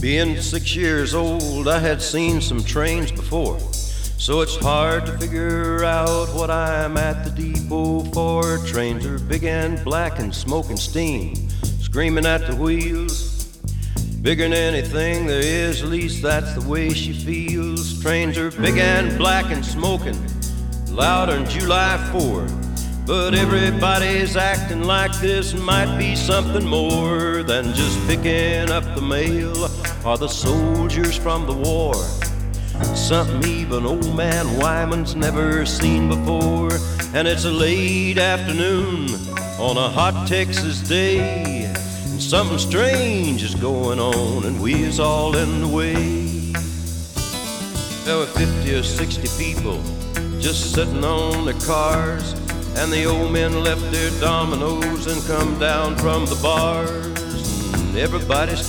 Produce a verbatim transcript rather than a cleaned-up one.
Being six years old, I had seen some trains before, so it's hard to figure out what I'm at the depot for. Trains are big and black and smoking steam, screaming at the wheels. Bigger than anything there is, at least that's the way she feels. Trains are big and black and smoking, louder than July fourth. But everybody's acting like this might be something more than just picking up the mail or the soldiers from the war. Something even old man Wyman's never seen before. And it's a late afternoon on a hot Texas day, and something strange is going on, and we is all in the way. There were fifty or sixty people just sitting on their cars, and the old men left their dominoes and come down from the bars. And everybody's